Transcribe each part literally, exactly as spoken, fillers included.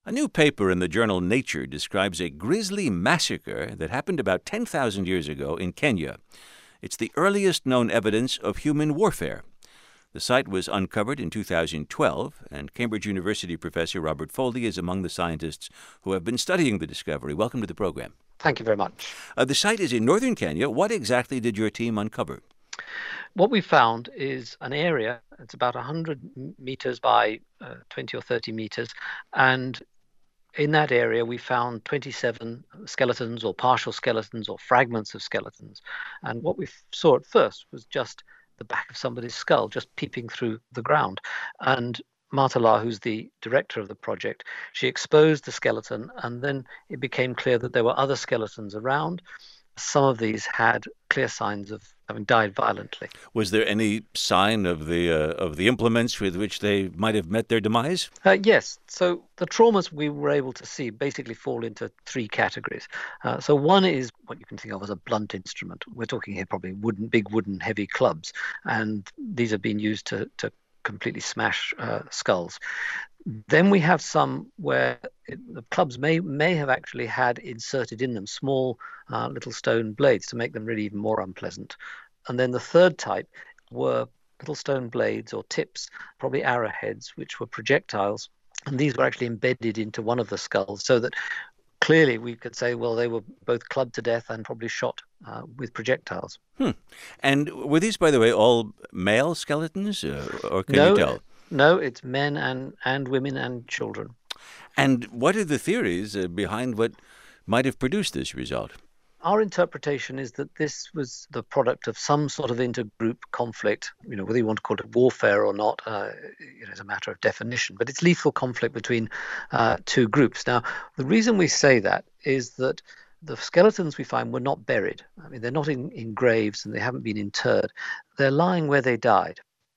A new paper in the journal Nature describes a grisly massacre that happened about ten thousand years ago in Kenya. It's the earliest known evidence of human warfare. The site was uncovered in two thousand twelve, and Cambridge University professor Robert Foley is among the scientists who have been studying the discovery. Welcome to the program. Thank you very much. Uh, the site is in northern Kenya. What exactly did your team uncover? What we found is an area, it's about one hundred meters by uh, twenty or thirty meters, and in that area we found twenty-seven skeletons or partial skeletons or fragments of skeletons. And what we saw at first was just the back of somebody's skull just peeping through the ground. And Marta Lahr, who's the director of the project, she exposed the skeleton, and then it became clear that there were other skeletons around. Some of these had clear signs of having died violently. Was there any sign of the uh, of the implements with which they might have met their demise? Uh, yes. So the traumas we were able to see basically fall into three categories. Uh, so one is what you can think of as a blunt instrument. We're talking here probably wooden, big wooden, heavy clubs, and these have been used to to completely smash uh, skulls. Then we have some where it, the clubs may may have actually had inserted in them small uh, little stone blades to make them really even more unpleasant. And then the third type were little stone blades or tips, probably arrowheads, which were projectiles. And these were actually embedded into one of the skulls, so that clearly we could say, well, they were both clubbed to death and probably shot uh, with projectiles. Hmm. And were these, by the way, all male skeletons, uh, or can no, you tell? No, it's men and, and women and children. And what are the theories uh, behind what might have produced this result? Our interpretation is that this was the product of some sort of intergroup conflict. You know, whether you want to call it warfare or not, uh, you know, is a matter of definition. But it's lethal conflict between uh, two groups. Now, the reason we say that is that the skeletons we find were not buried. I mean, they're not in, in graves and they haven't been interred. They're lying where they died.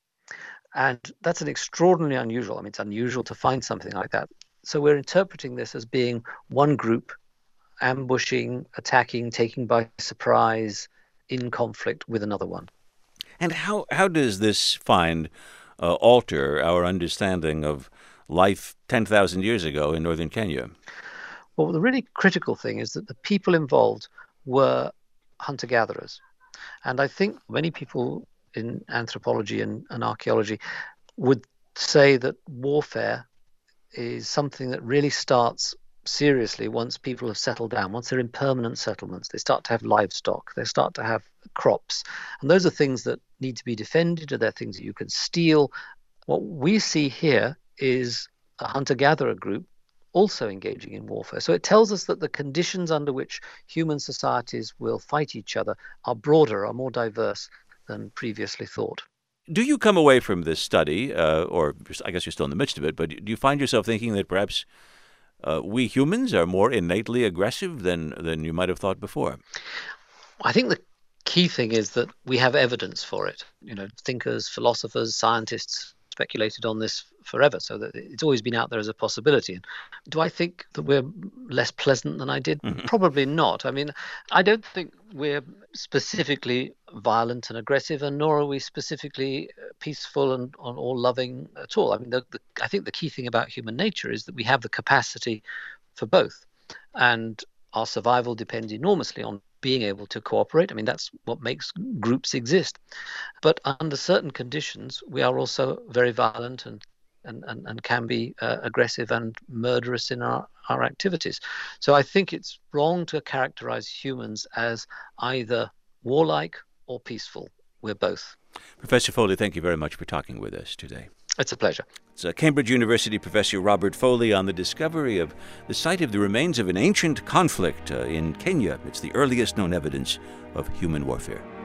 And that's an extraordinarily unusual. I mean, it's unusual to find something like that. So we're interpreting this as being one group ambushing, attacking, taking by surprise, in conflict with another one. And how, how does this find uh, alter our understanding of life ten thousand years ago in northern Kenya? Well, the really critical thing is that the people involved were hunter-gatherers. And I think many people in anthropology and, and archaeology would say that warfare is something that really starts seriously once people have settled down, once they're in permanent settlements. They start to have livestock, they start to have crops. And those are things that need to be defended, or they're things that you can steal. What we see here is a hunter-gatherer group also engaging in warfare. So it tells us that the conditions under which human societies will fight each other are broader, are more diverse than previously thought. Do you come away from this study, uh, or I guess you're still in the midst of it, but do you find yourself thinking that perhaps uh, we humans are more innately aggressive than, than you might have thought before? I think the key thing is that we have evidence for it. You know, thinkers, philosophers, scientists speculated on this forever, so that it's always been out there as a possibility. And do I think that we're less pleasant than I did? Mm-hmm. Probably not. I mean, I don't think we're specifically violent and aggressive, and nor are we specifically peaceful and, and or loving at all. I mean, the, the, I think the key thing about human nature is that we have the capacity for both, and our survival depends enormously on being able to cooperate. I mean, that's what makes groups exist. But under certain conditions, we are also very violent and and, and, and can be uh, aggressive and murderous in our, our activities. So I think it's wrong to characterize humans as either warlike or peaceful. We're both. Professor Foley, thank you very much for talking with us today. It's a pleasure. It's uh, Cambridge University professor Robert Foley on the discovery of the site of the remains of an ancient conflict uh, in Kenya. It's the earliest known evidence of human warfare.